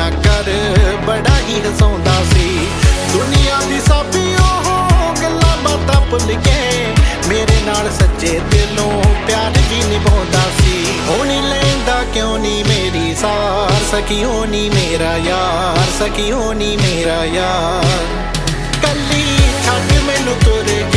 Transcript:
ना कर बड़ा ही हसाउंदा सी दुनिया दी साबी गल्लां बातां भुल के मेरे नाल सच्चे दिलों प्यार भी निभाउंदा सी होनी लैंदा क्यों नी मेरी सार सखी होनी मेरा यार सखी होनी मेरा यार कली छड्ड मैनू तुर